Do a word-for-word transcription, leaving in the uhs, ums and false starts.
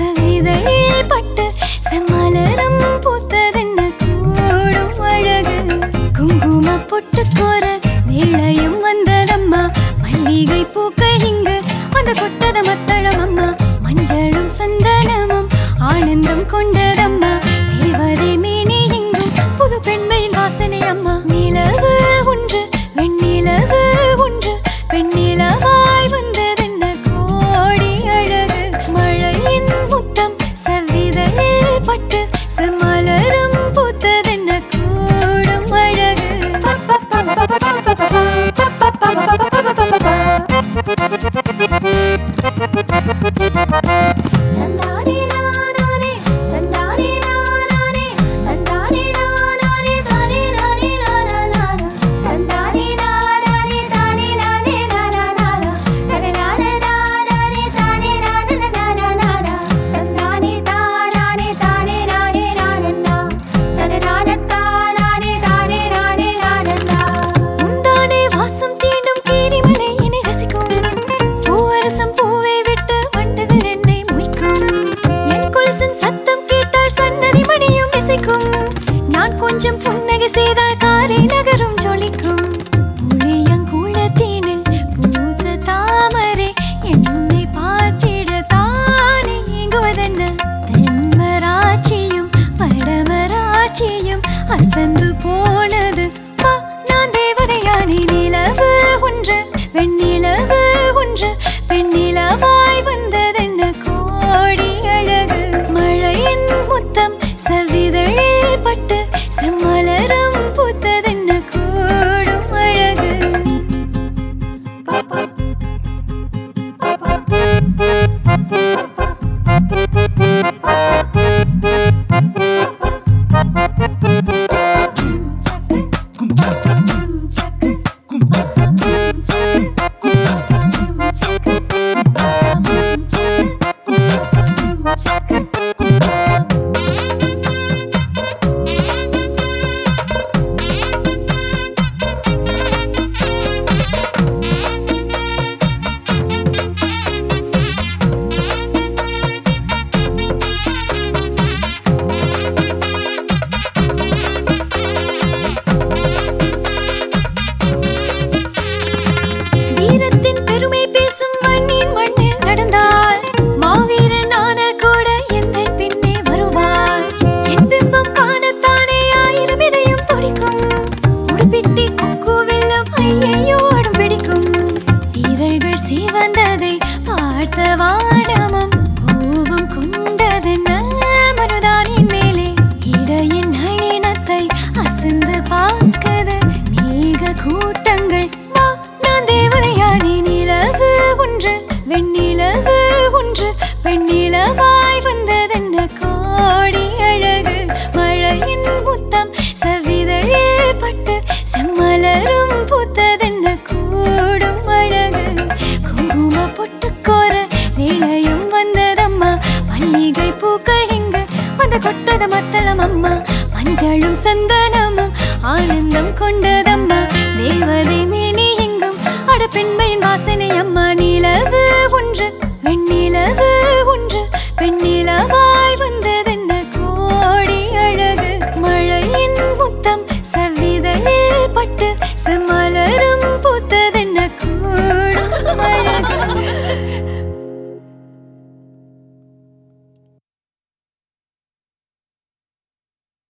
செவிதழில் பட்டு செம்மலரும் பூத்ததென்ன கூடும் அழகு குங்கும பொட்டுக்கோர வேளையும் வந்ததம்மா மல்லிகை பூக்கள் இங்கு வந்து கொட்டத மத்தளம் அம்மா மஞ்சளும் சந்தனமும் ஆனந்தம் கொண்டதம்மா தேவதை மேனி எங்கும் புது பெண்மையின் வாசனை அம்மா நிலவு ஒன்று வெண்ணிலவு ஒன்று பெண்ணிலவாய் வந்ததென்ன கோடி அழகு மழையின் முத்தம் செவ்விதழில் பட்டு செம்மலரும் பூத்ததென்ன கூடும் அழகு தந்தானே நானே தந்தானே நானே தந்தானே நானே தானே நானே நானா தந்தானே நானே தானே நானே நானா தனே நானே நானே தானே நானே நானா தந்தானே தானே தானே நானே நானா தனே நானே தானே தானே நானே நானா உண்டானே வாசம் தீண்டும் கீரிமலை இனி ரசிக்கும் பூவரசம் பூவை விட்டு வண்டுகள் என்னை மொய்க்கும் என் கொலுசின் சத்தம் கேட்டால் சன்னதி மணியும் இசைக்கும் நான் கொஞ்சம் புன்னகை செய்தால் காரை நகரும் ஜொலிக்கும் புளியங்குளத்தீனில் பூத்த தாமரை என்னை பார்த்திட தானே ஏங்குவதென்ன தென்மராட்சியும் வடமராட்சியும் அசந்து போனது நான் தேவதையானே நிலவு ஒன்று வெண்ணிலவு ஒன்று பெண்ணிலவாய் வந்ததென்ன கோடி அழகு மழையின் முத்தம் செவ்விதழில் பட்டு செம்மலரும் பூத்ததென்ன கூடும் அழகு வீரத்தின் பெருமை பேசும் வண்ணின் மண்ணில் நடந்தால் மாவீரன் ஆனால் கூட எந்த பின்னே வருவார் என் பிம்பம் காணத்தானே ஆயிரம் இதயம் துடிக்கும் உடுப்பிட்டி கொக்கு வெள்ளம் ஐயையோ அடம் பிடிக்கும் வீரர்கள் சிவந்ததை பார்த்த வானமும் கோபம் கொண்டதென்ன மருதானின் மேலே இடையின் நளினத்தை அசந்து பார்க்கது மேக கூட்டங்கள் நான் தேவதையானே நிலவு ஒன்று வெண்ணிலவு ஒன்று பெண்ணிலவாய் வந்ததென்ன கோடி அழகு மழையின் முத்தம் செவ்விதழில் பட்டு செம்மலரும் பூத்ததென்ன கூடும் அழகு குங்கும பொட்டுக்கோர வேளையும் வந்ததம்மா மல்லிகை பூக்கள் இங்கு வந்து கொட்டத மத்தளம் அம்மா மஞ்சளும் சந்தனமும் ஆனந்தம் கொண்டதம்மா தேவதை மேனி எங்கும் அட பெண்மையின் வாசனை அம்மா நிலவு ஒன்று வெண்ணிலவு ஒன்று பெண்ணிலவாய் வந்ததென்ன கோடி அழகு மழையின் முத்தம் செவ்விதழில் பட்டு செம்மலரும் பூத்த